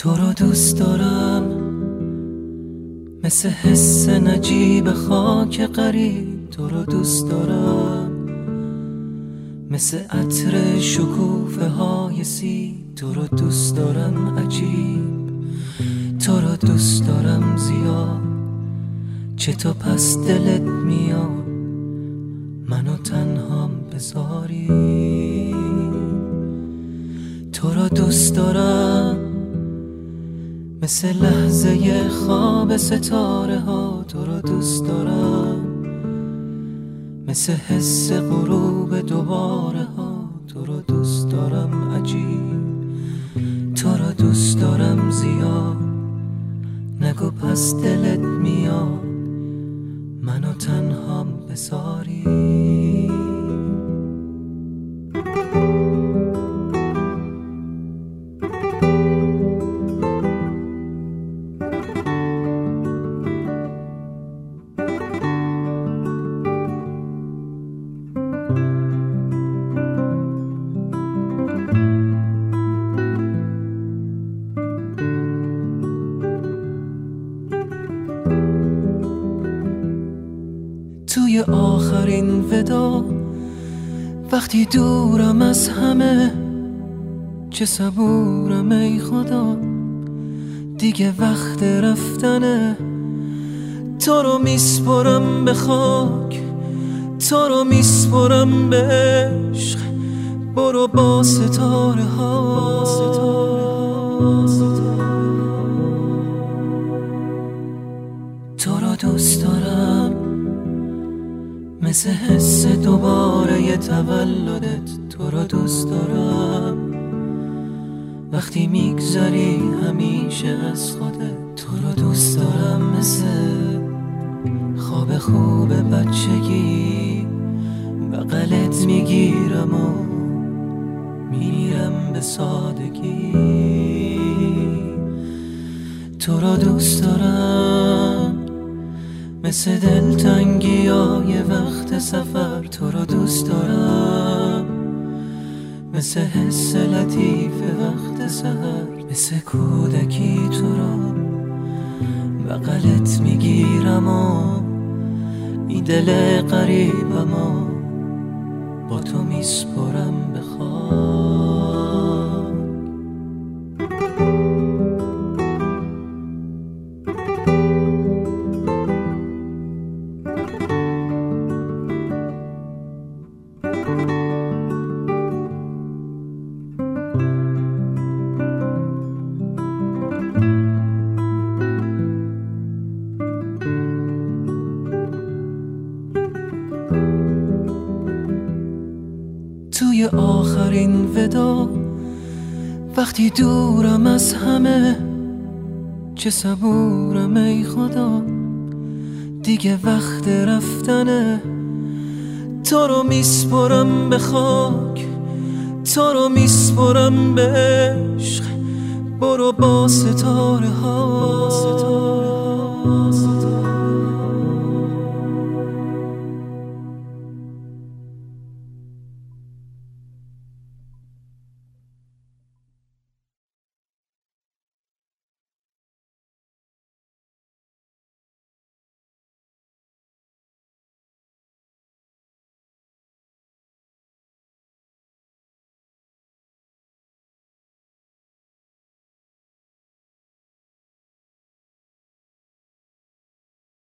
تو رو دوست دارم مثل حس نجیب خاک غریب، تو رو دوست دارم مثل عطر شکوفه های سیب، تو رو دوست دارم عجیب، تو رو دوست دارم زیاد، چه تو پس دلت میاد منو تنهام بذاری. تو رو دوست دارم مثل لحظه خواب ستاره ها، تو رو دوست دارم مثل حس غروب دوباره ها، تو رو دوست دارم عجیب، تو رو دوست دارم زیاد، نگو پس دلت میاد منو تنهام بذاری. توی آخرین ودا وقتی دورم از همه، چه صبورم ای خدا دیگه وقت رفتنه. تو رو میسپرم به خاک، تو رو میسپرم به عشق، برو با ستاره ها. تو رو دوست دارم مثل حس دوباره تولدت، تو رو دوست دارم وقتی میگذری همیشه از خودت، تو رو دوست دارم مثل خواب خوب بچگی، بغلت میگیرم و میرم به سادگی. تو رو دوست دارم مثل دلتنگی های وقت سفر، تو رو دوست دارم مثل حس لطیف وقت سحر، مثل کودکی تو رو بغلت میگیرم و این دل غریبم و با تو میسپرم به خاک. توی آخرین ودا وقتی دورم از همه، چه صبورم ای خدا دیگه وقت رفتنه. تو رو میسپرم به خاک، تو رو میسپرم به عشق، برو با ستاره ها.